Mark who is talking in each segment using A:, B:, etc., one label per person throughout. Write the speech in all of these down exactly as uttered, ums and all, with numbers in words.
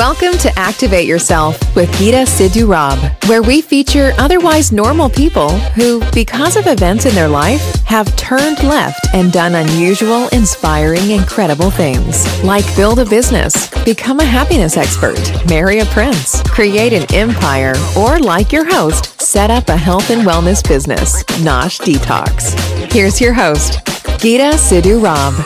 A: Welcome to Activate Yourself with Geeta Sidhu Rob, where we feature otherwise normal people who, because of events in their life, have turned left and done unusual, inspiring, incredible things, like build a business, become a happiness expert, marry a prince, create an empire, or, like your host, set up a health and wellness business, Nosh Detox. Here's your host, Geeta Sidhu Rob.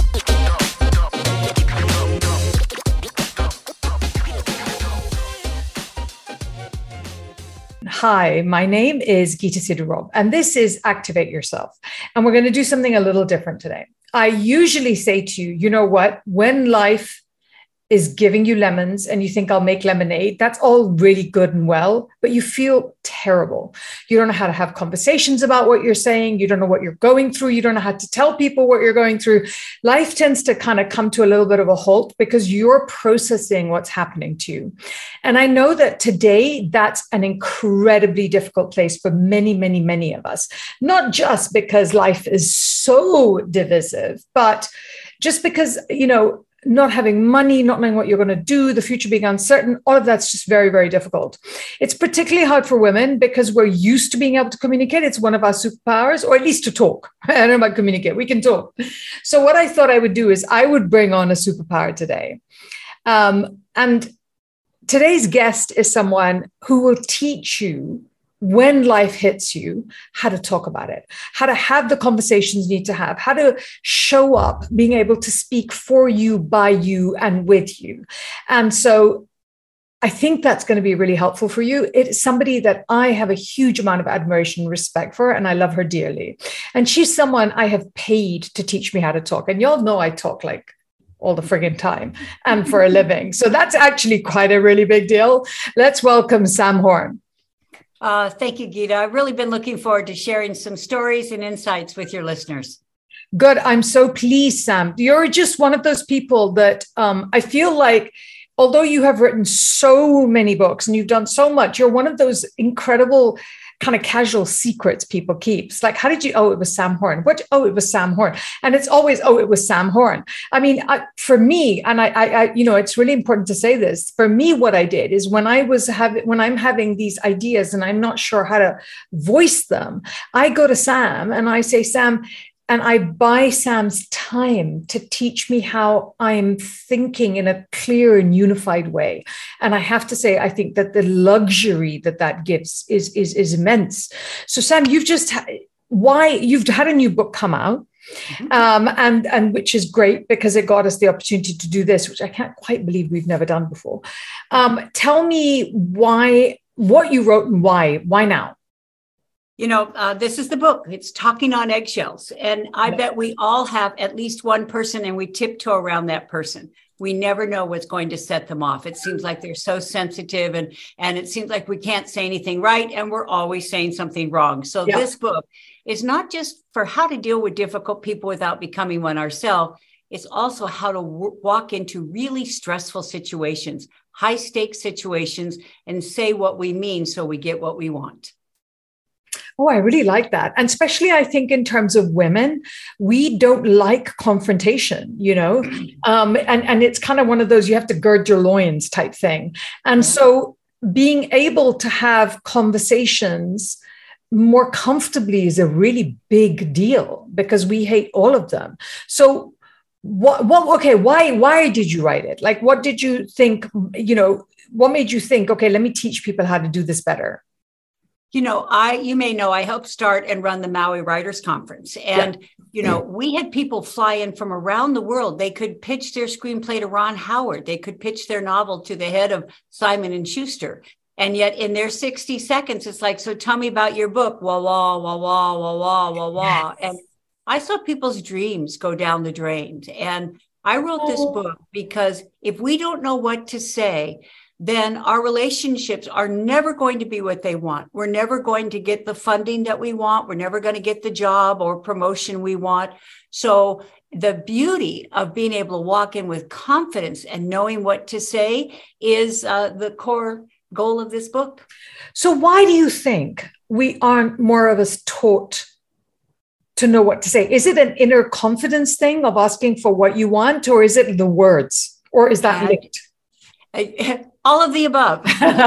B: Hi, my name is Geeta Sidhu Rob, and this is Activate Yourself. And we're going to do something a little different today. I usually say to you, you know what, when life is giving you lemons and you think I'll make lemonade, that's all really good and well, but you feel terrible. You don't know how to have conversations about what you're saying. You don't know what you're going through. You don't know how to tell people what you're going through. Life tends to kind of come to a little bit of a halt because you're processing what's happening to you. And I know that today that's an incredibly difficult place for many, many, many of us, not just because life is so divisive, but just because, you know, not having money, not knowing what you're going to do, the future being uncertain, all of that's just very, very difficult. It's particularly hard for women because we're used to being able to communicate. It's one of our superpowers, or at least to talk. I don't know about communicate. We can talk. So what I thought I would do is I would bring on a superpower today. Um, and today's guest is someone who will teach you, when life hits you, how to talk about it, how to have the conversations you need to have, how to show up, being able to speak for you, by you, and with you. And so I think that's going to be really helpful for you. It's somebody that I have a huge amount of admiration and respect for, and I love her dearly. And she's someone I have paid to teach me how to talk. And y'all know I talk like all the friggin' time and for a living. So that's actually quite a really big deal. Let's welcome Sam Horn.
C: Uh, thank you, Geeta. I've really been looking forward to sharing some stories and insights with your listeners.
B: Good. I'm so pleased, Sam. You're just one of those people that um, I feel like, although you have written so many books and you've done so much, you're one of those incredible kind of casual secrets people keep. It's like, how did you, oh, it was Sam Horn. What? Oh, it was Sam Horn. And it's always, oh, it was Sam Horn. I mean, I, for me, and I, I, I, you know, it's really important to say this, for me, what I did is when I was having, when I'm having these ideas and I'm not sure how to voice them, I go to Sam and I say, Sam, and I buy Sam's time to teach me how I'm thinking in a clear and unified way. And I have to say, I think that the luxury that that gives is, is, is immense. So Sam, you've just, why you've had a new book come out. Mm-hmm. Um, and, and which is great because it got us the opportunity to do this, which I can't quite believe we've never done before. Um, tell me why, what you wrote and why, why now?
C: You know, uh, this is the book. It's Talking on Eggshells. And I bet we all have at least one person and we tiptoe around that person. We never know what's going to set them off. It seems like they're so sensitive and, and it seems like we can't say anything right. And we're always saying something wrong. So yeah. This book is not just for how to deal with difficult people without becoming one ourselves. It's also how to w- walk into really stressful situations, high stakes situations, and say what we mean so we get what we want.
B: Oh, I really like that. And especially, I think in terms of women, we don't like confrontation, you know, um, and, and it's kind of one of those, you have to gird your loins type thing. And so being able to have conversations more comfortably is a really big deal because we hate all of them. So what, what, okay, why, why did you write it? Like, what did you think, you know, what made you think, okay, let me teach people how to do this better?
C: You know, I, you may know, I helped start and run the Maui Writers Conference. And, yeah. you know, we had people fly in from around the world. They could pitch their screenplay to Ron Howard. They could pitch their novel to the head of Simon and Schuster. And yet in their sixty seconds, it's like, so tell me about your book. Wah, wah, wah, wah, wah, wah, wah, wah. Yes. And I saw people's dreams go down the drain. And I wrote this book because if we don't know what to say, then our relationships are never going to be what they want. We're never going to get the funding that we want. We're never going to get the job or promotion we want. So the beauty of being able to walk in with confidence and knowing what to say is uh, the core goal of this book.
B: So why do you think we aren't more of us taught to know what to say? Is it an inner confidence thing of asking for what you want, or is it the words, or is that linked?
C: All of the above.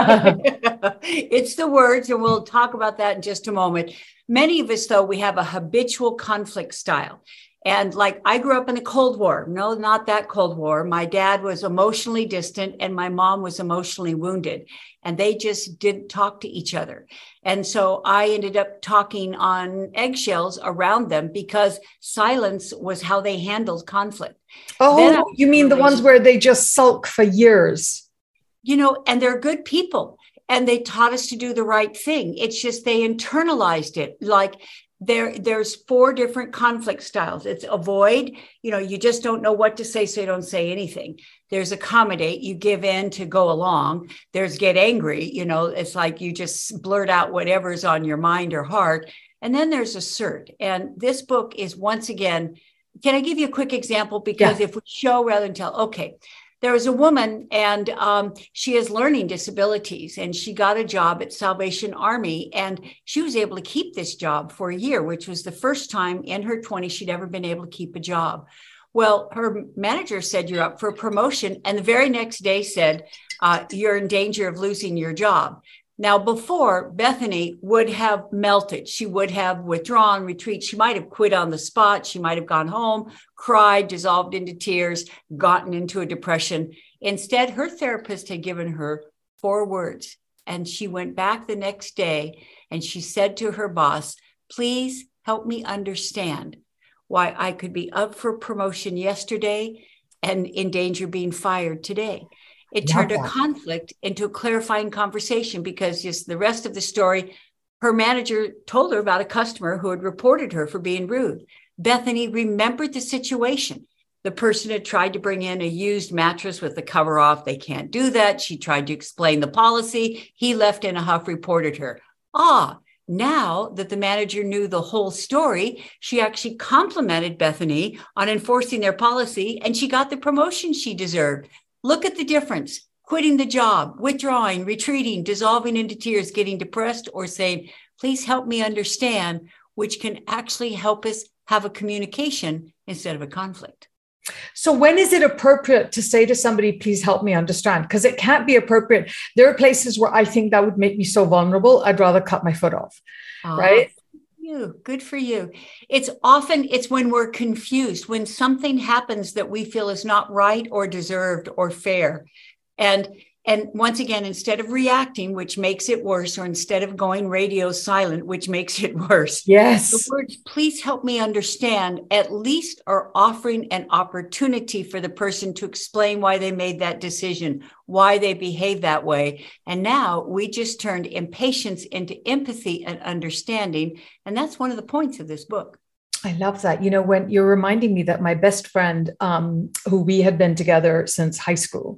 C: It's the words, and we'll talk about that in just a moment. Many of us, though, we have a habitual conflict style. And like I grew up in the Cold War. No, not that Cold War. My dad was emotionally distant and my mom was emotionally wounded. And they just didn't talk to each other. And so I ended up talking on eggshells around them because silence was how they handled conflict.
B: Oh, you mean the ones where they just sulk for years?
C: You know, and they're good people. And they taught us to do the right thing. It's just they internalized it. Like there, there's four different conflict styles. It's avoid, you know, you just don't know what to say, so you don't say anything. There's accommodate, you give in to go along. There's get angry, you know, it's like you just blurt out whatever's on your mind or heart. And then there's assert. And this book is once again, can I give you a quick example? Because yeah. if we show rather than tell, okay. There was a woman and um, she has learning disabilities and she got a job at Salvation Army and she was able to keep this job for a year, which was the first time in her twenties she'd ever been able to keep a job. Well, her manager said, you're up for a promotion. And the very next day said, uh, you're in danger of losing your job. Now, before, Bethany would have melted. She would have withdrawn, retreat. She might have quit on the spot. She might have gone home, cried, dissolved into tears, gotten into a depression. Instead, her therapist had given her four words. And she went back the next day and she said to her boss, please help me understand why I could be up for promotion yesterday and in danger of being fired today. It turned a conflict into a clarifying conversation because just the rest of the story, her manager told her about a customer who had reported her for being rude. Bethany remembered the situation. The person had tried to bring in a used mattress with the cover off. They can't do that. She tried to explain the policy. He left in a huff, reported her. Ah, now that the manager knew the whole story, she actually complimented Bethany on enforcing their policy and she got the promotion she deserved. Look at the difference, quitting the job, withdrawing, retreating, dissolving into tears, getting depressed, or saying, please help me understand, which can actually help us have a communication instead of a conflict.
B: So when is it appropriate to say to somebody, please help me understand? Because it can't be appropriate. There are places where I think that would make me so vulnerable, I'd rather cut my foot off, uh, right?
C: You. Good for you. It's often, it's when we're confused, when something happens that we feel is not right or deserved or fair. And, and once again, instead of reacting, which makes it worse, or instead of going radio silent, which makes it worse.
B: Yes.
C: The words, please help me understand, at least are offering an opportunity for the person to explain why they made that decision, why they behave that way. And now we just turned impatience into empathy and understanding. And that's one of the points of this book.
B: I love that. You know, when you're reminding me that my best friend, um, who we had been together since high school,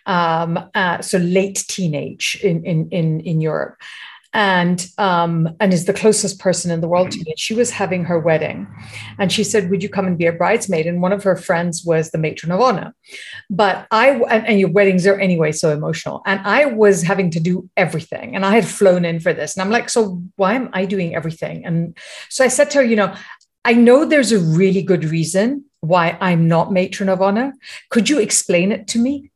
B: um, uh, so late teenage in, in, in, in Europe, and, um, and is the closest person in the world to me. And she was having her wedding and she said, would you come and be a bridesmaid? And one of her friends was the matron of honor. But I, and, and your weddings are anyway so emotional. And I was having to do everything. And I had flown in for this. And I'm like, so why am I doing everything? And so I said to her, you know, I know there's a really good reason why I'm not matron of honor. Could you explain it to me?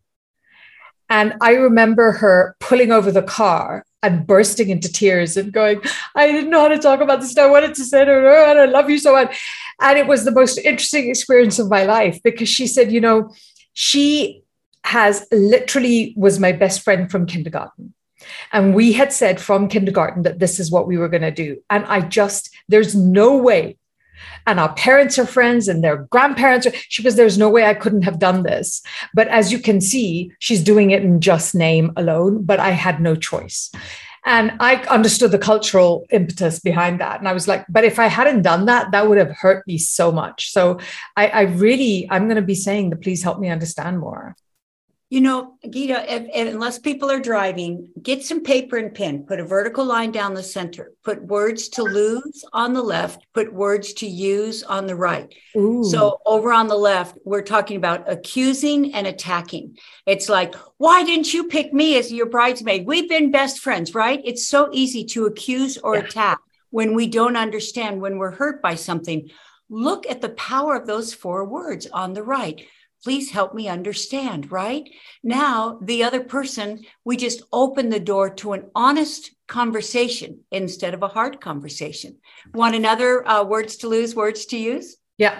B: And I remember her pulling over the car and bursting into tears and going, I didn't know how to talk about this. I wanted to say to her, and I love you so much. And it was the most interesting experience of my life because she said, you know, she has literally was my best friend from kindergarten. And we had said from kindergarten that this is what we were going to do. And I just, there's no way. And our parents are friends and their grandparents are, she was, there's no way I couldn't have done this. But as you can see, she's doing it in just name alone, but I had no choice. And I understood the cultural impetus behind that. And I was like, but if I hadn't done that, that would have hurt me so much. So I, I really, I'm going to be saying the please help me understand more.
C: You know, Gita, if, if, unless people are driving, get some paper and pen, put a vertical line down the center, put words to lose on the left, put words to use on the right. Ooh. So over on the left, we're talking about accusing and attacking. It's like, why didn't you pick me as your bridesmaid? We've been best friends, right? It's so easy to accuse or yeah. attack when we don't understand, when we're hurt by something. Look at the power of those four words on the right. Please help me understand, right? Now, the other person, we just open the door to an honest conversation instead of a hard conversation. Want another uh, words to lose, words to use?
B: Yeah.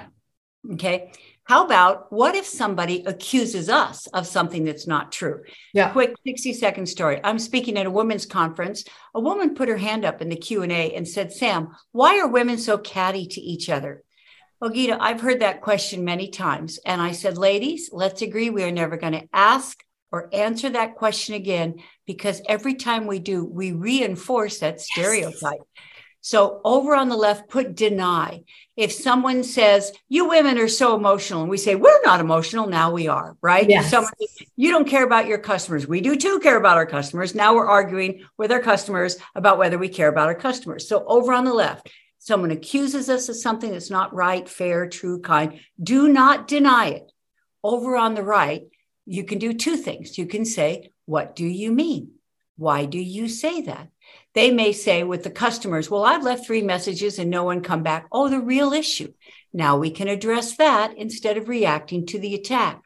C: Okay. How about, what if somebody accuses us of something that's not true?
B: Yeah.
C: Quick sixty second story. I'm speaking at a women's conference. A woman put her hand up in the Q and A and said, Sam, why are women so catty to each other? Well, Gita, I've heard that question many times. And I said, ladies, let's agree we are never going to ask or answer that question again, because every time we do, we reinforce that stereotype. Yes. So over on the left, put deny. If someone says, you women are so emotional, and we say, we're not emotional, now we are, right?
B: Yes.
C: If someone says, you don't care about your customers. We do too care about our customers. Now we're arguing with our customers about whether we care about our customers. So over on the left, someone accuses us of something that's not right, fair, true, kind. Do not deny it. Over on the right, you can do two things. You can say, what do you mean? Why do you say that? They may say with the customers, well, I've left three messages and no one come back. Oh, the real issue. Now we can address that instead of reacting to the attack.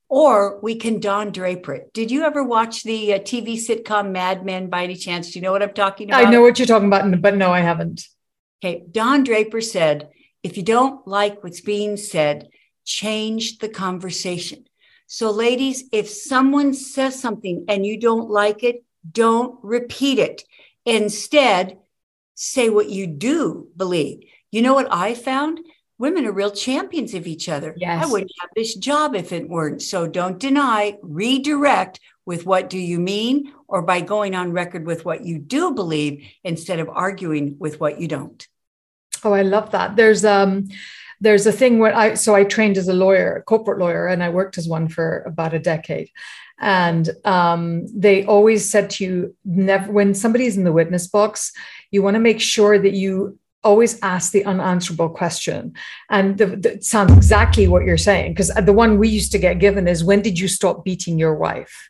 C: Or we can Don Draper it. Did you ever watch the uh, T V sitcom Mad Men by any chance? Do you know what I'm talking about?
B: I know what you're talking about, but no, I haven't.
C: Okay. Don Draper said, if you don't like what's being said, change the conversation. So ladies, if someone says something and you don't like it, don't repeat it. Instead, say what you do believe. You know what I found? Women are real champions of each other.
B: Yes.
C: I wouldn't have this job if it weren't. So don't deny, redirect with what do you mean, or by going on record with what you do believe instead of arguing with what you don't.
B: Oh, I love that. There's um, there's a thing where I, so I trained as a lawyer, a corporate lawyer, and I worked as one for about a decade. And um, they always said to you, never, when somebody's in the witness box, you want to make sure that you always ask the unanswerable question. And the, the, it sounds exactly what you're saying, because the one we used to get given is, when did you stop beating your wife?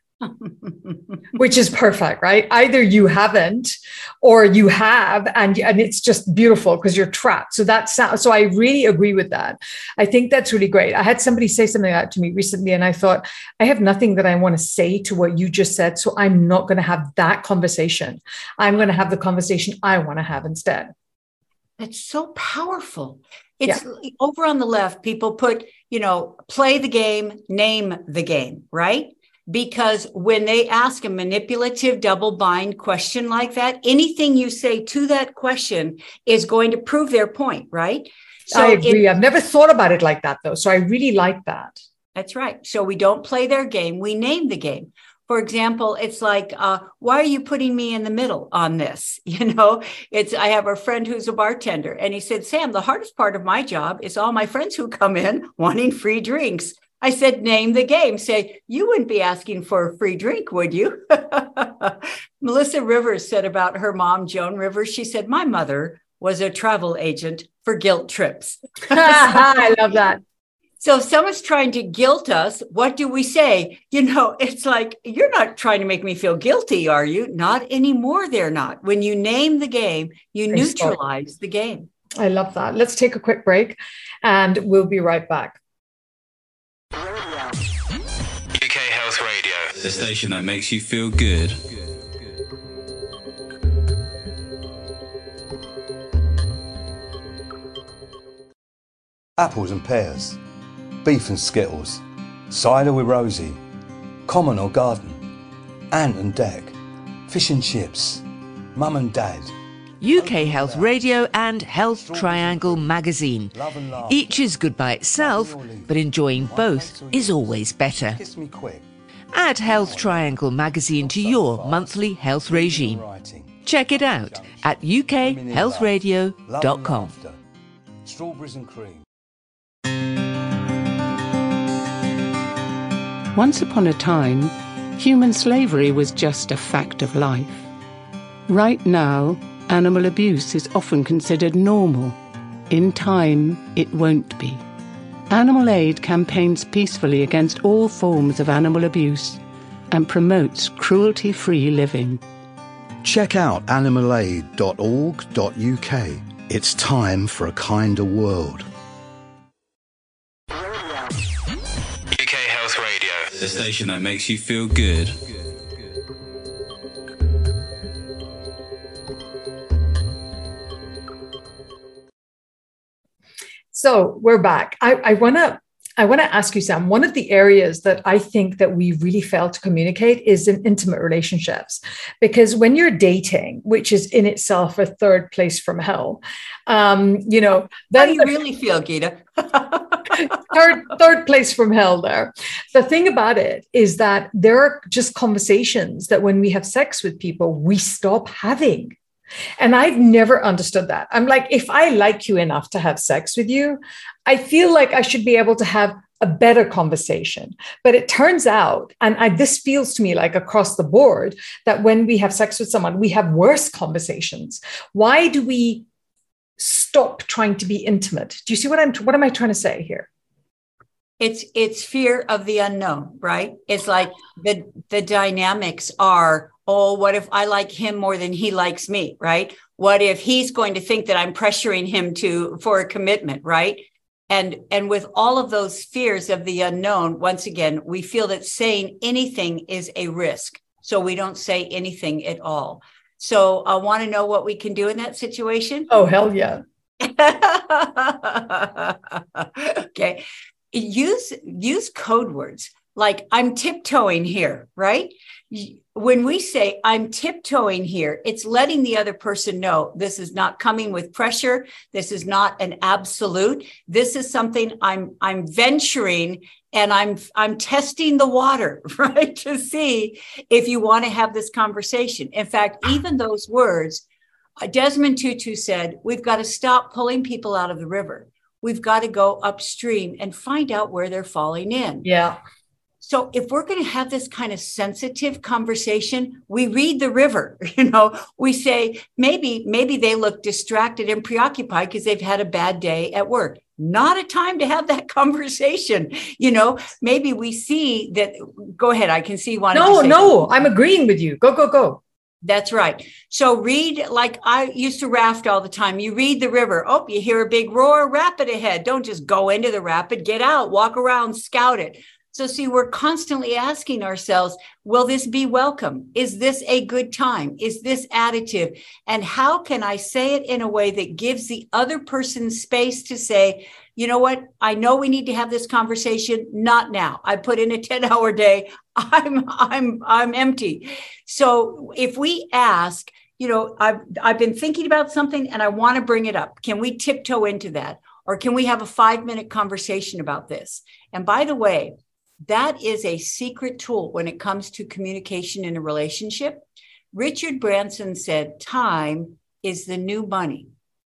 B: Which is perfect, right? Either you haven't or you have, and, and it's just beautiful because you're trapped. So that's, so I really agree with that. I think that's really great. I had somebody say something like that to me recently, and I thought, I have nothing that I want to say to what you just said. So I'm not going to have that conversation. I'm going to have the conversation I want to have instead.
C: That's so powerful. It's
B: yeah.
C: Over on the left, people put, you know, play the game, name the game, right? Because when they ask a manipulative double bind question like that, anything you say to that question is going to prove their point, right?
B: So I agree. It, I've never thought about it like that, though. So I really like that.
C: That's right. So we don't play their game. We name the game. For example, it's like, uh, why are you putting me in the middle on this? You know, it's, I have a friend who's a bartender, and he said, Sam, the hardest part of my job is all my friends who come in wanting free drinks. I said, name the game. Say, you wouldn't be asking for a free drink, would you? Melissa Rivers said about her mom, Joan Rivers, she said, my mother was a travel agent for guilt trips.
B: I love that.
C: So if someone's trying to guilt us, what do we say? You know, it's like, you're not trying to make me feel guilty, are you? Not anymore, they're not. When you name the game, you neutralize the game.
B: I love that. Let's take a quick break and we'll be right back.
D: U K Health Radio, the station that makes you feel good.
E: Apples and pears, beef and skittles, cider with Rosie, common or garden, ant and deck, fish and chips, mum and dad.
F: U K Health Radio and Health Triangle magazine. Each is good by itself, but enjoying both is always better. Add Health Triangle magazine to your monthly health regime. Check it out at u k health radio dot com.
E: Strawberries and cream.
G: Once upon a time, human slavery was just a fact of life. Right now, animal abuse is often considered normal. In time, it won't be. Animal Aid campaigns peacefully against all forms of animal abuse and promotes cruelty-free living.
H: Check out animal aid dot org dot u k. It's time for a kinder world.
D: U K Health Radio, the station that makes you feel good.
B: So we're back. I, I want to I want to ask you, Sam, one of the areas that I think that we really fail to communicate is in intimate relationships. Because when you're dating, which is in itself a third place from hell, um, you know,
C: how do you really feel, Gita?
B: third, third place from hell there. The thing about it is that there are just conversations that when we have sex with people, we stop having. And I've never understood that. I'm like, if I like you enough to have sex with you, I feel like I should be able to have a better conversation. But it turns out, and I, this feels to me like across the board, that when we have sex with someone, we have worse conversations. Why do we stop trying to be intimate? Do you see what I'm, what am I trying to say here?
C: It's, it's fear of the unknown, right? It's like the, the dynamics are, oh, what if I like him more than he likes me, right? What if he's going to think that I'm pressuring him to for a commitment, right? And, and with all of those fears of the unknown, once again, we feel that saying anything is a risk. So we don't say anything at all. So I want to know what we can do in that situation.
B: Oh, hell yeah.
C: Okay. Use, use code words like I'm tiptoeing here, right? When we say I'm tiptoeing here, it's letting the other person know this is not coming with pressure. This is not an absolute. This is something I'm I'm venturing and I'm I'm testing the water, right? To see if you want to have this conversation. In fact, even those words, Desmond Tutu said, we've got to stop pulling people out of the river. We've got to go upstream and find out where they're falling in.
B: Yeah.
C: So if we're going to have this kind of sensitive conversation, we read the river, you know, we say, maybe, maybe they look distracted and preoccupied because they've had a bad day at work. Not a time to have that conversation. You know, maybe we see that. Go ahead. I can see you wanting
B: no,
C: to say
B: no,
C: something.
B: I'm agreeing with you. Go, go, go.
C: That's right. So read, like I used to raft all the time. You read the river. Oh, you hear a big roar, rapid ahead. Don't just go into the rapid, get out, walk around, scout it. So see, we're constantly asking ourselves, will this be welcome? Is this a good time? Is this additive? And how can I say it in a way that gives the other person space to say, you know what? I know we need to have this conversation. Not now. I put in a ten hour day. I'm, I'm, I'm empty. So if we ask, you know, I've, I've been thinking about something and I want to bring it up. Can we tiptoe into that? Or can we have a five minute conversation about this? And by the way, that is a secret tool when it comes to communication in a relationship. Richard Branson said, time is the new money.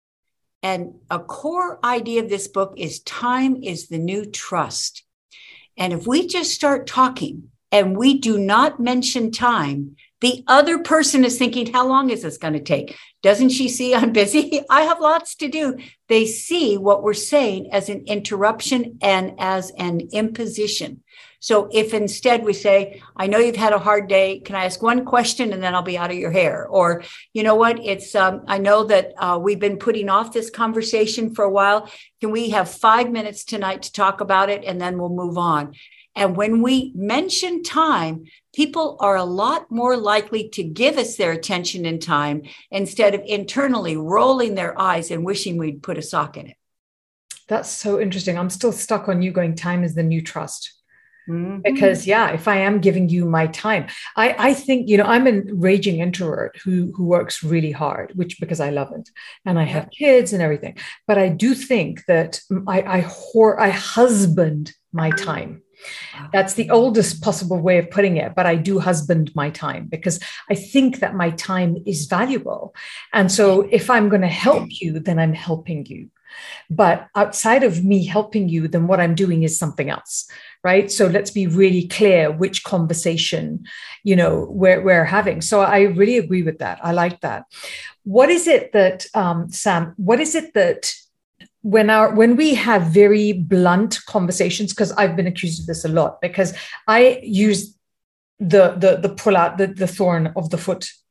C: And a core idea of this book is time is the new trust. And if we just start talking and we do not mention time, the other person is thinking, how long is this going to take? Doesn't she see I'm busy? I have lots to do. They see what we're saying as an interruption and as an imposition. So if instead we say, I know you've had a hard day. Can I ask one question and then I'll be out of your hair? Or, you know what, it's, um, I know that uh, we've been putting off this conversation for a while. Can we have five minutes tonight to talk about it? And then we'll move on. And when we mention time, people are a lot more likely to give us their attention and time instead of internally rolling their eyes and wishing we'd put a sock in it.
B: That's so interesting. I'm still stuck on you going, time is the new trust.
C: Mm-hmm.
B: Because, yeah, if I am giving you my time, I, I think, you know, I'm a raging introvert who, who works really hard, which because I love it and I have kids and everything. But I do think that I, I, whore, I husband my time. That's the oldest possible way of putting it, but I do husband my time because I think that my time is valuable. And so if I'm going to help you, then I'm helping you. But outside of me helping you, then what I'm doing is something else, right? So let's be really clear which conversation, you know, we're, we're having. So I really agree with that. I like that. What is it that, um, Sam, what is it that when our, when we have very blunt conversations, because I've been accused of this a lot, because I use the, the, the pull out, the, the thorn of the foot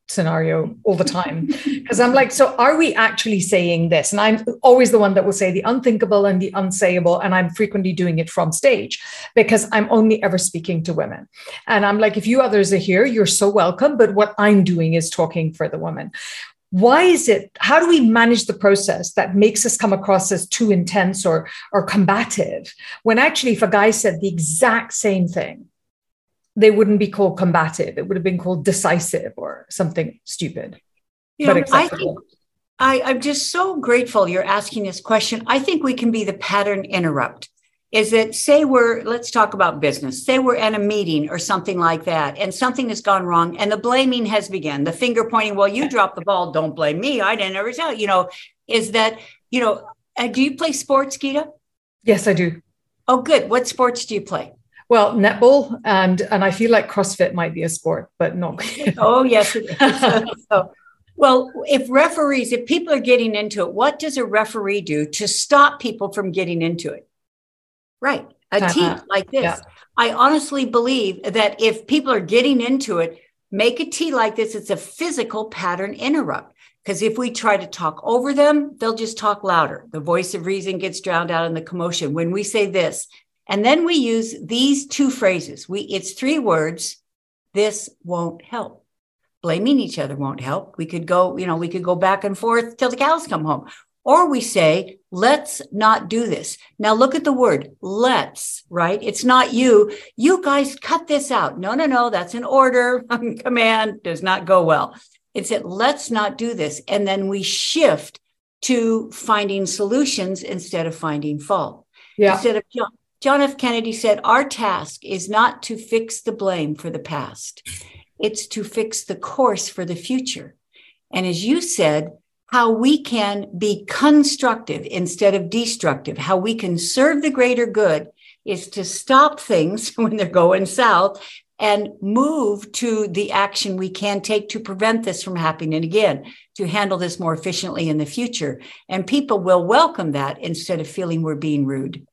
B: scenario all the time, because I'm like, so are we actually saying this? And I'm always the one that will say the unthinkable and the unsayable, and I'm frequently doing it from stage because I'm only ever speaking to women. And I'm like, if you others are here, you're so welcome, but what I'm doing is talking for the women. Why is it, how do we manage the process that makes us come across as too intense or or combative, when actually if a guy said the exact same thing, they wouldn't be called combative. It would have been called decisive or something stupid,
C: you
B: but
C: know,
B: acceptable.
C: I think I, I'm just so grateful you're asking this question. I think we can be the pattern interrupt. Is that, say we're, let's talk about business. Say we're at a meeting or something like that, and something has gone wrong, and the blaming has begun. The finger pointing, well, you dropped the ball, don't blame me. I didn't ever tell you. You know, is that, you know, uh, do you play sports, Geeta?
B: Yes, I do.
C: Oh, good. What sports do you play?
B: Well, netball, and and I feel like CrossFit might be a sport, but no.
C: Oh, yes. It is. So, well, if referees, if people are getting into it, what does a referee do to stop people from getting into it? Right. A
B: Uh-huh.
C: tee like this.
B: Yeah.
C: I honestly believe that if people are getting into it, make a tee like this. It's a physical pattern interrupt. Because if we try to talk over them, they'll just talk louder. The voice of reason gets drowned out in the commotion. When we say this, and then we use these two phrases, we it's three words, this won't help. Blaming each other won't help. We could go, you know, we could go back and forth till the cows come home. Or we say, let's not do this. Now look at the word, let's, right? It's not you. You guys cut this out. No, no, no, that's an order, command, does not go well. It's that let's not do this. And then we shift to finding solutions instead of finding fault.
B: Yeah.
C: Instead of John, John F. Kennedy said, our task is not to fix the blame for the past. It's to fix the course for the future. And as you said, how we can be constructive instead of destructive, how we can serve the greater good is to stop things when they're going south and move to the action we can take to prevent this from happening again, to handle this more efficiently in the future. And people will welcome that instead of feeling we're being rude.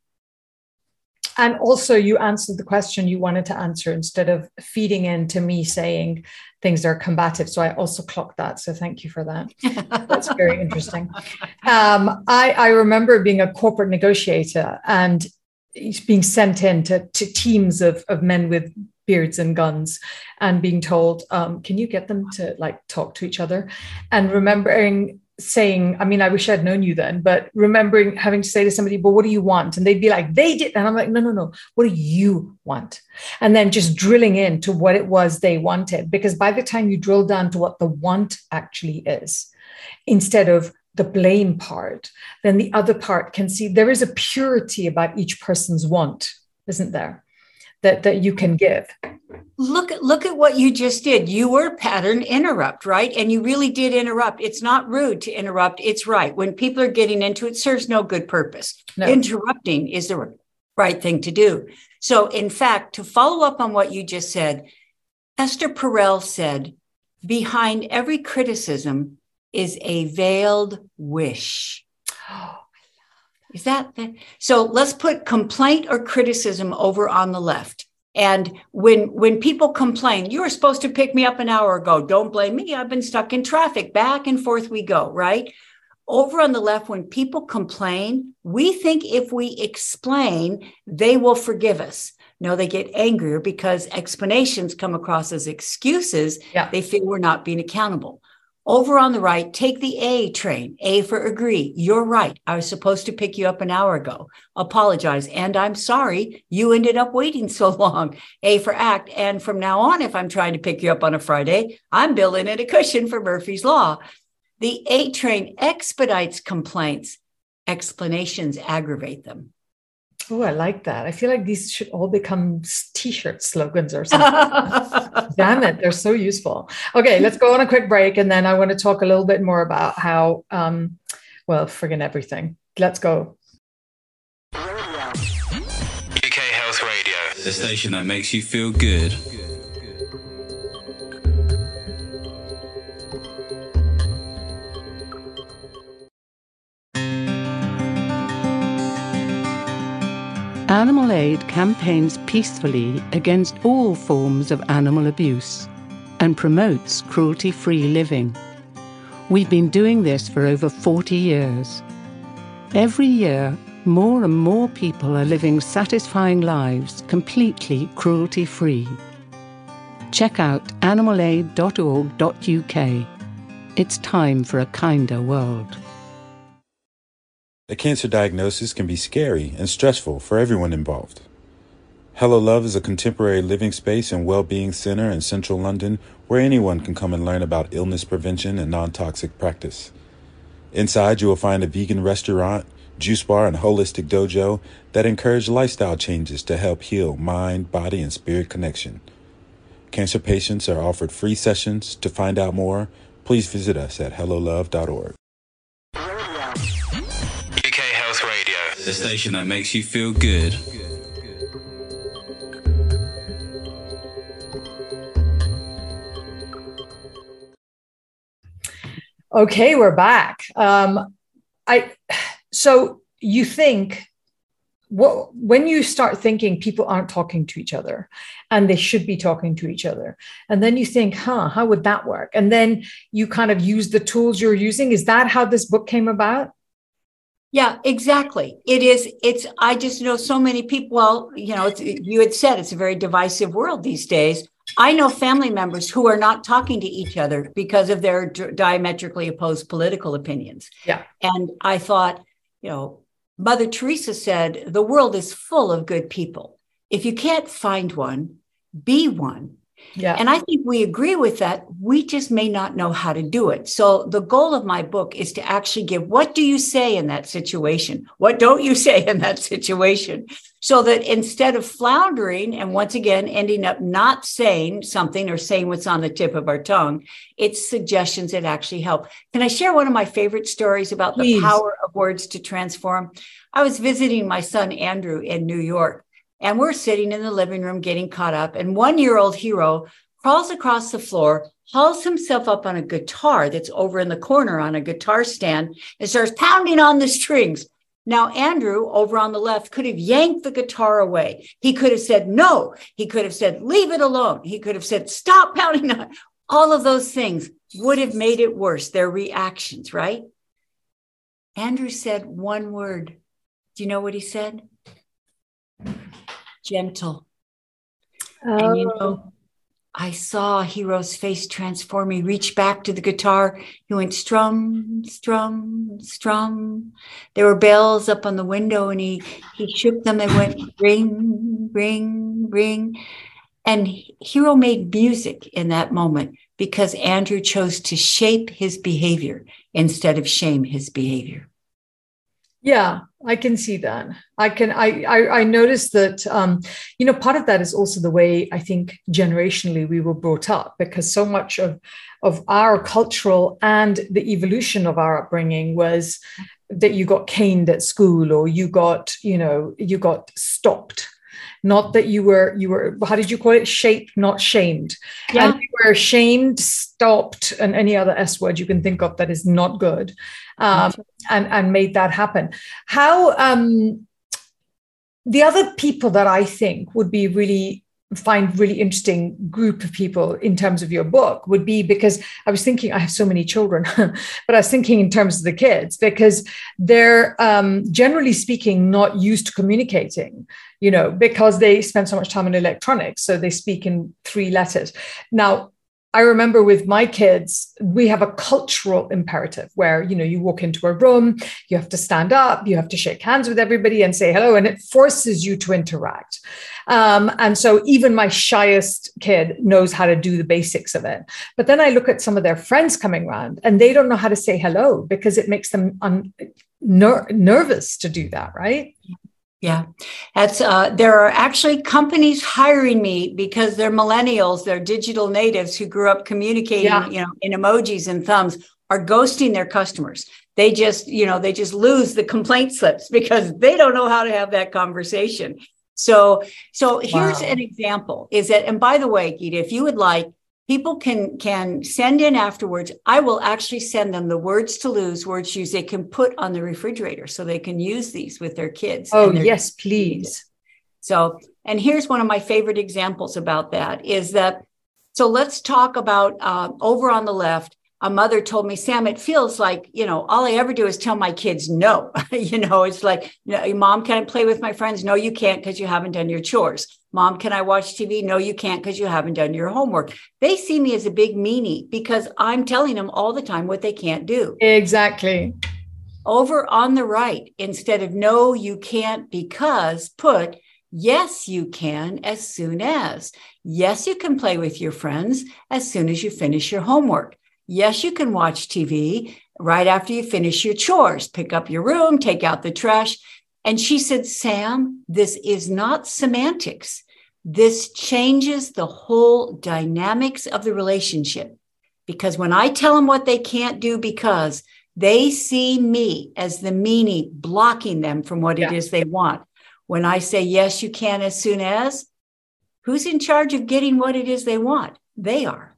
B: And also you answered the question you wanted to answer instead of feeding into me saying things are combative. So I also clocked that. So thank you for that. That's very interesting. Um, I, I remember being a corporate negotiator and being sent in to, to teams of, of men with beards and guns and being told, um, can you get them to like talk to each other? And remembering saying, I mean, I wish I'd known you then, but remembering having to say to somebody, but what do you want? And they'd be like, they did. And I'm like, no, no, no. What do you want? And then just drilling into what it was they wanted. Because by the time you drill down to what the want actually is, instead of the blame part, then the other part can see there is a purity about each person's want, isn't there? That, that you can give.
C: Look at look at what you just did. You were pattern interrupt, right? And you really did interrupt. It's not rude to interrupt. It's right. When people are getting into it, serves no good purpose. No. Interrupting is the right thing to do. So in fact, to follow up on what you just said, Esther Perel said, behind every criticism is a veiled wish. Is that the, so let's put complaint or criticism over on the left. And when when people complain, you were supposed to pick me up an hour ago. Don't blame me. I've been stuck in traffic. Back and forth we go, right? Over on the left, when people complain, we think if we explain, they will forgive us. No, they get angrier because explanations come across as excuses.
B: Yeah.
C: They feel we're not being accountable. Over on the right, take the A train. A for agree. You're right. I was supposed to pick you up an hour ago. Apologize. And I'm sorry you ended up waiting so long. A for act. And from now on, if I'm trying to pick you up on a Friday, I'm building in a cushion for Murphy's Law. The A train expedites complaints. Explanations aggravate them.
B: Oh, I like that. I feel like these should all become T-shirt slogans or something. Damn it. They're so useful. Okay, let's go on a quick break. And then I want to talk a little bit more about how, um, well, friggin' everything. Let's go.
D: U K Health Radio, the station that makes you feel good.
G: Animal Aid campaigns peacefully against all forms of animal abuse. and promotes cruelty-free living. We've been doing this for over forty years. Every year, more and more people are living satisfying lives completely cruelty-free. Check out animal aid dot org dot U K. It's time for a kinder world.
I: A cancer diagnosis can be scary and stressful for everyone involved. Hello Love is a contemporary living space and well-being center in central London where anyone can come and learn about illness prevention and non-toxic practice. Inside, you will find a vegan restaurant, juice bar, and holistic dojo that encourage lifestyle changes to help heal mind, body, and spirit connection. Cancer patients are offered free sessions. To find out more, please visit us at hello love dot org.
D: U K Health Radio, the station that makes you feel good.
B: Okay, we're back. Um, I so you think what when you start thinking people aren't talking to each other and they should be talking to each other, and then you think, huh, how would that work? And then you kind of use the tools you're using. Is that how this book came about?
C: Yeah, exactly. It is. It's, I just know so many people. Well, you know, it's, you had said it's a very divisive world these days. I know family members who are not talking to each other because of their diametrically opposed political opinions.
B: Yeah.
C: And I thought, you know, Mother Teresa said, the world is full of good people. If you can't find one, be one.
B: Yeah.
C: And I think we agree with that. We just may not know how to do it. So the goal of my book is to actually give, what do you say in that situation? What don't you say in that situation? So that instead of floundering and once again ending up not saying something or saying what's on the tip of our tongue, it's suggestions that actually help. Can I share one of my favorite stories about
B: Please.
C: The power of words to transform? I was visiting my son, Andrew, in New York. And we're sitting in the living room getting caught up. And one-year-old Hero crawls across the floor, hauls himself up on a guitar that's over in the corner on a guitar stand, and starts pounding on the strings. Now, Andrew, over on the left, could have yanked the guitar away. He could have said no. He could have said, leave it alone. He could have said, stop pounding on. All of those things would have made it worse, their reactions, right? Andrew said one word. Do you know what he said? Gentle.
B: Oh.
C: And you know, I saw Hero's face transform. He reached back to the guitar. He went strum, strum, strum. There were bells up on the window, and he he shook them. They went ring, ring, ring. And Hero made music in that moment because Andrew chose to shape his behavior instead of shame his behavior.
B: Yeah, I can see that. I can. I I, I noticed that. Um, you know, part of that is also the way I think generationally we were brought up, because so much of of our cultural and the evolution of our upbringing was that you got caned at school, or you got, you know, you got stopped. Not that you were, you were, how did you call it? Shaped, not shamed.
C: Yeah.
B: And you were shamed, stopped, and any other S word you can think of that is not good, um, and, and made that happen. How, um, the other people that I think would be really, find really interesting group of people in terms of your book would be, because I was thinking, I have so many children, but I was thinking in terms of the kids, because they're um, generally speaking not used to communicating, you know, because they spend so much time in electronics. So they speak in three letters. Now, I remember with my kids, we have a cultural imperative where, you know, you walk into a room, you have to stand up, you have to shake hands with everybody and say hello, and it forces you to interact. Um, and so even my shyest kid knows how to do the basics of it. But then I look at some of their friends coming around and they don't know how to say hello because it makes them un- ner- nervous to do that, right?
C: Yeah, that's uh, there are actually companies hiring me because they're millennials, they're digital natives who grew up communicating, yeah. you know, in emojis and thumbs, are ghosting their customers. They just, you know, they just lose the complaint slips because they don't know how to have that conversation. So, so here's wow. an example is that, and by the way, Geeta, if you would like, people can can send in afterwards. I will actually send them the words to lose, words to use they can put on the refrigerator so they can use these with their kids.
B: Oh, yes, please.
C: So, and here's one of my favorite examples about that is that So let's talk about uh, over on the left. A mother told me, Sam, it feels like, you know, all I ever do is tell my kids no. you know, it's like, no, Mom, can I play with my friends? No, you can't because you haven't done your chores. Mom, can I watch T V? No, you can't because you haven't done your homework. They see me as a big meanie because I'm telling them all the time what they can't do.
B: Exactly.
C: Over on the right, instead of no, you can't because, put yes, you can as soon as. Yes, you can play with your friends as soon as you finish your homework. Yes, you can watch T V right after you finish your chores, pick up your room, take out the trash. And she said, Sam, this is not semantics. This changes the whole dynamics of the relationship. Because when I tell them what they can't do because they see me as the meanie blocking them from what it
B: Yeah.
C: is they want. When I say, yes, you can as soon as, who's in charge of getting what it is they want? They are.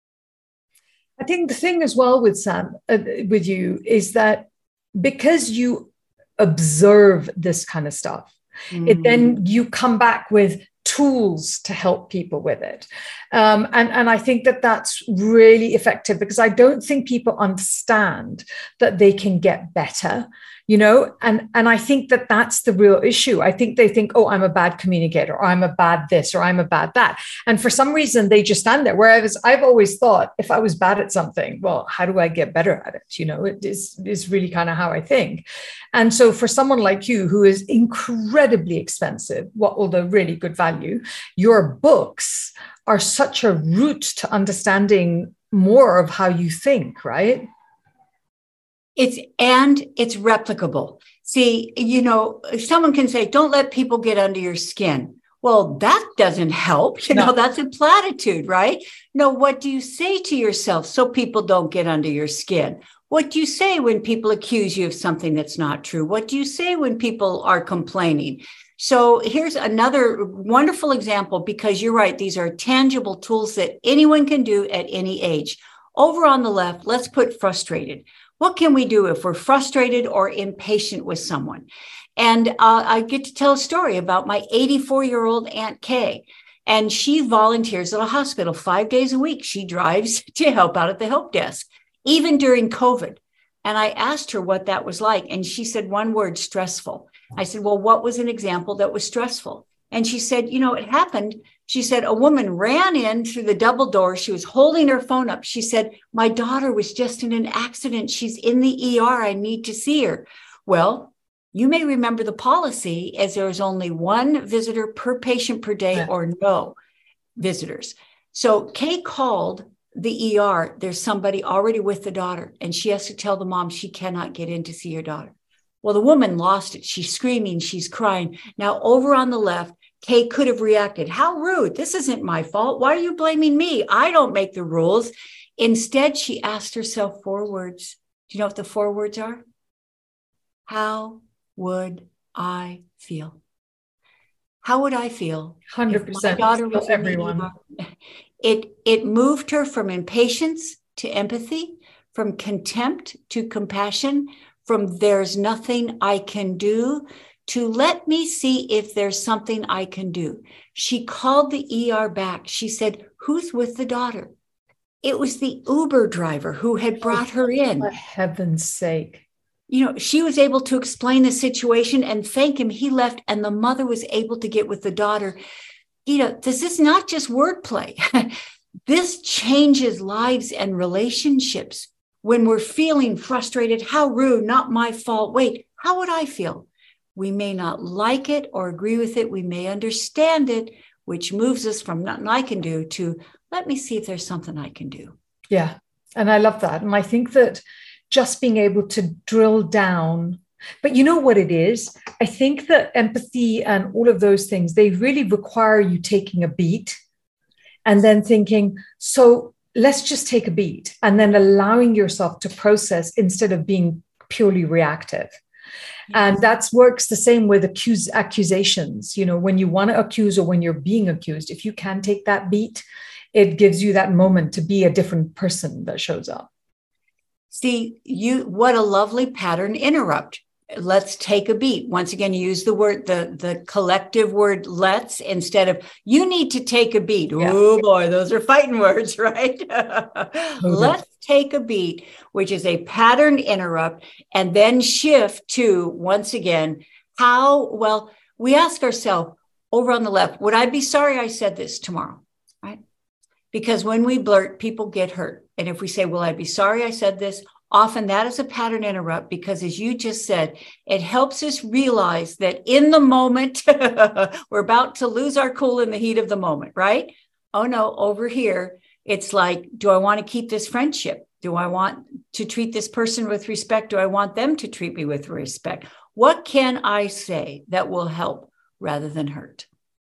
B: I think the thing as well with Sam, uh, with you, is that because you observe this kind of stuff, mm. it then you come back with tools to help people with it. Um, and, and I think that that's really effective because I don't think people understand that they can get better, you know, and, and I think that that's the real issue. I think they think, oh, I'm a bad communicator, or I'm a bad this, or I'm a bad that. And for some reason they just stand there. Whereas I've always thought if I was bad at something, well, how do I get better at it? You know, it is, is really kind of how I think. And so for someone like you, who is incredibly expensive, what although really good value, your books are such a route to understanding more of how you think, right?
C: It's and it's replicable. See, you know, someone can say, don't let people get under your skin. Well, that doesn't help. You
B: No.
C: know, that's a platitude, right? No, what do you say to yourself so people don't get under your skin? What do you say when people accuse you of something that's not true? What do you say when people are complaining? So here's another wonderful example, because you're right. These are tangible tools that anyone can do at any age. Over on the left, let's put frustrated. What can we do if we're frustrated or impatient with someone? And uh, I get to tell a story about my eighty-four-year-old Aunt Kay. And she volunteers at a hospital five days a week. She drives to help out at the help desk, even during COVID. And I asked her what that was like. And she said one word, stressful. I said, well, what was an example that was stressful? And she said, you know, it happened. She said, a woman ran in through the double door. She was holding her phone up. She said, my daughter was just in an accident. She's in the E R. I need to see her. Well, you may remember the policy as there was only one visitor per patient per day or no visitors. So Kay called the E R. There's somebody already with the daughter, and she has to tell the mom she cannot get in to see her daughter. Well, the woman lost it. She's screaming. She's crying. Now, over on the left, Kay could have reacted. How rude. This isn't my fault. Why are you blaming me? I don't make the rules. Instead, she asked herself four words. Do you know what the four words are? How would I feel? How would I feel?
B: one hundred percent.
C: If my daughter was
B: everyone.
C: It, it moved her from impatience to empathy, from contempt to compassion, from there's nothing I can do to let me see if there's something I can do. She called the E R back. She said, who's with the daughter? It was the Uber driver who had brought her in.
B: For heaven's sake.
C: You know, she was able to explain the situation and thank him. He left, and the mother was able to get with the daughter. You know, this is not just wordplay. This changes lives and relationships. When we're feeling frustrated, how rude, not my fault. Wait, how would I feel? We may not like it or agree with it. We may understand it, which moves us from nothing I can do to let me see if there's something I can do.
B: Yeah. And I love that. And I think that just being able to drill down, but you know what it is? I think that empathy and all of those things, they really require you taking a beat and then thinking, so let's just take a beat, and then allowing yourself to process instead of being purely reactive. And that works the same with accuse, accusations. You know, when you want to accuse or when you're being accused, if you can take that beat, it gives you that moment to be a different person that shows up.
C: See, you, what a lovely pattern interrupt. let's take a beat. Once again, you use the word, the, the collective word, let's, instead of you need to take a beat. Yeah. Oh boy, those are fighting words, right? Let's take a beat, which is a pattern interrupt, and then shift to, once again, how, well, we ask ourselves over on the left, would I be sorry I said this tomorrow, right? Because when we blurt, people get hurt. And if we say, will I be sorry I said this? Often that is a pattern interrupt, because as you just said, it helps us realize that in the moment, we're about to lose our cool in the heat of the moment, right? Oh no, over here, it's like, do I want to keep this friendship? Do I want to treat this person with respect? Do I want them to treat me with respect? What can I say that will help rather than hurt?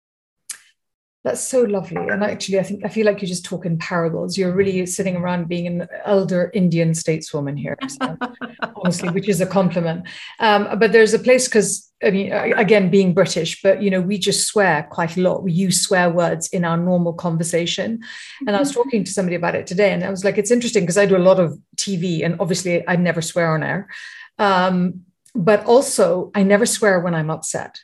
B: That's so lovely. And actually, I think I feel like you just talk in parables. You're really sitting around being an elder Indian stateswoman here, so, honestly, which is a compliment. Um, but there's a place, because, I mean, again, being British, but, you know, we just swear quite a lot. We use swear words in our normal conversation. And I was talking to somebody about it today, and I was like, it's interesting because I do a lot of T V, and obviously I never swear on air. Um, but also, I never swear when I'm upset,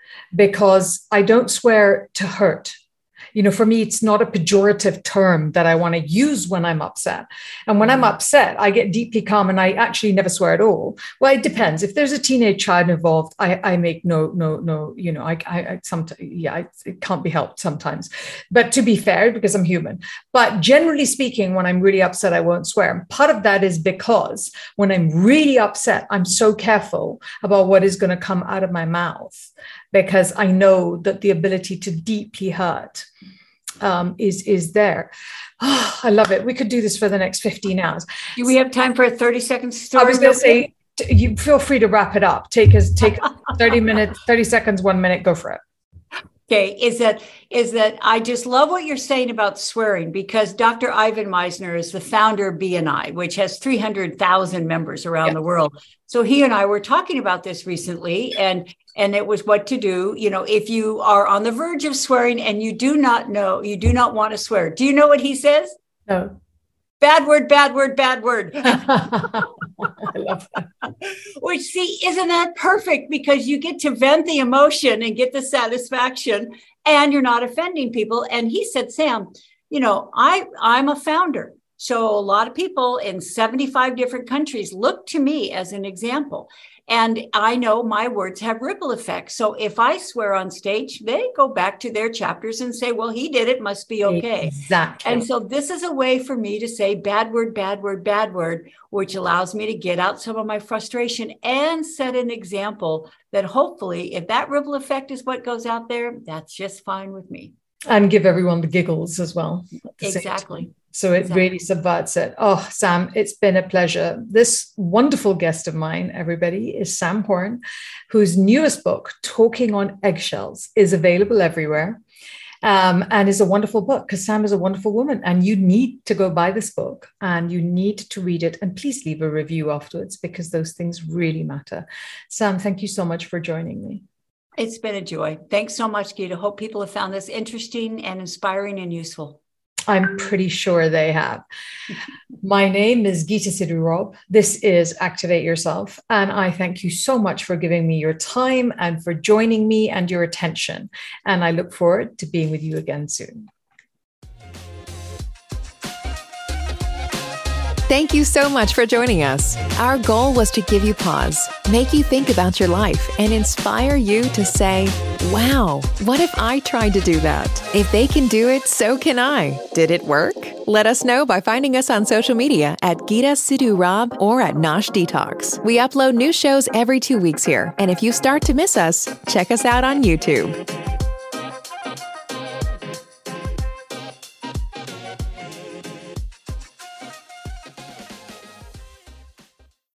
B: because I don't swear to hurt. You know, for me, it's not a pejorative term that I want to use when I'm upset. And when I'm upset, I get deeply calm, and I actually never swear at all. Well, it depends. If there's a teenage child involved, I, I make no, no, no, you know, I, I, I sometimes, yeah, I, it can't be helped sometimes. But to be fair, because I'm human. But generally speaking, when I'm really upset, I won't swear. And part of that is because when I'm really upset, I'm so careful about what is going to come out of my mouth, because I know that the ability to deeply hurt um, is, is there. Oh, I love it. We could do this for the next fifteen hours.
C: Do we have time for a thirty second story?
B: I was going to say, you feel free to wrap it up. Take us, take thirty minutes, thirty seconds, one minute, go for it.
C: Okay, is that is that I just love what you're saying about swearing, because Doctor Ivan Misner is the founder of B N I, which has three hundred thousand members around yeah. the world. So he and I were talking about this recently, and and it was what to do. You know, if you are on the verge of swearing and you do not know, you do not want to swear. Do you know what he says?
B: No.
C: Bad word, bad word, bad word.
B: I love that.
C: Which, see, isn't that perfect? Because you get to vent the emotion and get the satisfaction, and you're not offending people. And he said, Sam, you know, I, I'm a founder. So a lot of people in seventy-five different countries look to me as an example. And I know my words have ripple effects. So if I swear on stage, they go back to their chapters and say, well, he did it, must be okay.
B: Exactly.
C: And so this is a way for me to say bad word, bad word, bad word, which allows me to get out some of my frustration and set an example that hopefully, if that ripple effect is what goes out there, that's just fine with me.
B: And give everyone the giggles as well.
C: Exactly.
B: So it
C: exactly.
B: really subverts it. Oh, Sam, it's been a pleasure. This wonderful guest of mine, everybody, is Sam Horan, whose newest book, Talking on Eggshells, is available everywhere, um, and is a wonderful book, because Sam is a wonderful woman, and you need to go buy this book and you need to read it, and please leave a review afterwards, because those things really matter. Sam, thank you so much for joining me.
C: It's been a joy. Thanks so much, Gita. Hope people have found this interesting and inspiring and useful.
B: I'm pretty sure they have. My name is Gita Sidhu Rob. This is Activate Yourself. And I thank you so much for giving me your time and for joining me and your attention. And I look forward to being with you again soon.
A: Thank you so much for joining us. Our goal was to give you pause, make you think about your life, and inspire you to say, wow, what if I tried to do that? If they can do it, so can I. Did it work? Let us know by finding us on social media at Gita Sidhu Rob or at Nosh Detox. We upload new shows every two weeks here, and if you start to miss us, check us out on YouTube.